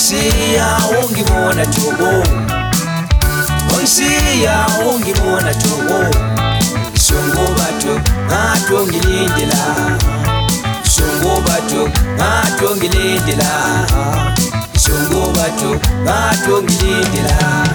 Wangisiya ungibona Togo, wangisiya ungibona Togo. Songo bato ngatongilindela, songo bato ngatongilindela, songo bato ngatongilindela.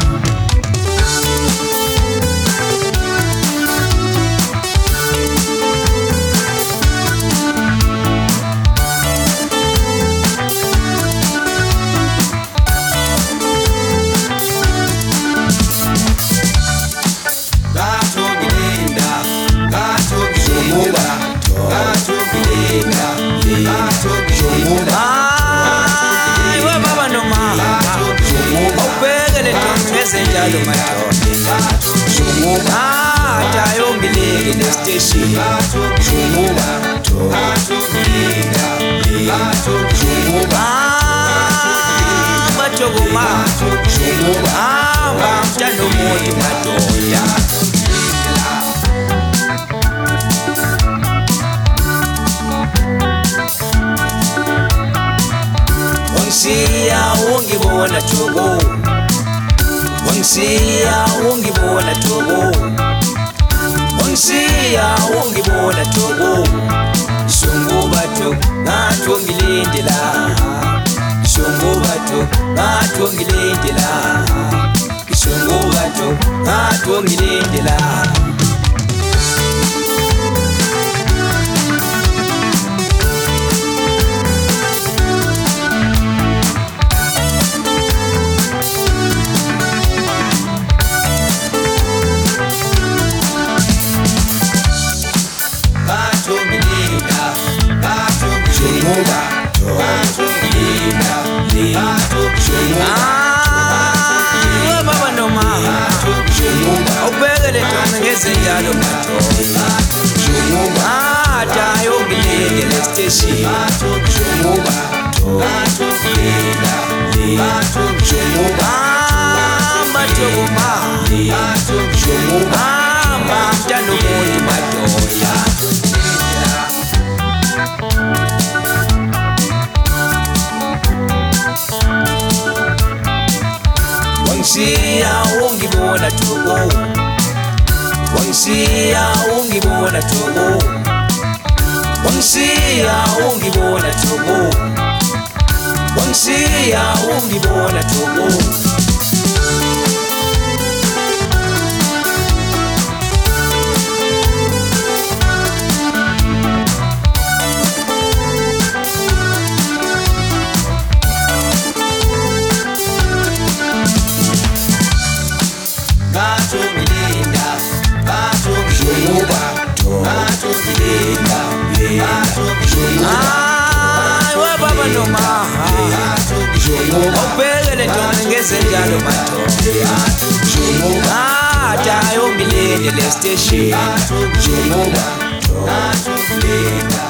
Wangisiya ungibona Togo, wangisiya ungibona Togo, wangisiya ungibona Togo. Songo bato ngatongilindela, songo bato ngatongilindela, songo bato ngatongilindela. Wangisiya ungibona Togo, wangisiya ungibona Togo, wangisiya ungibona Togo, wangisiya ungibona Togo. Ubhekele Ntombi ngezenjalo madoda, ayongilindele station.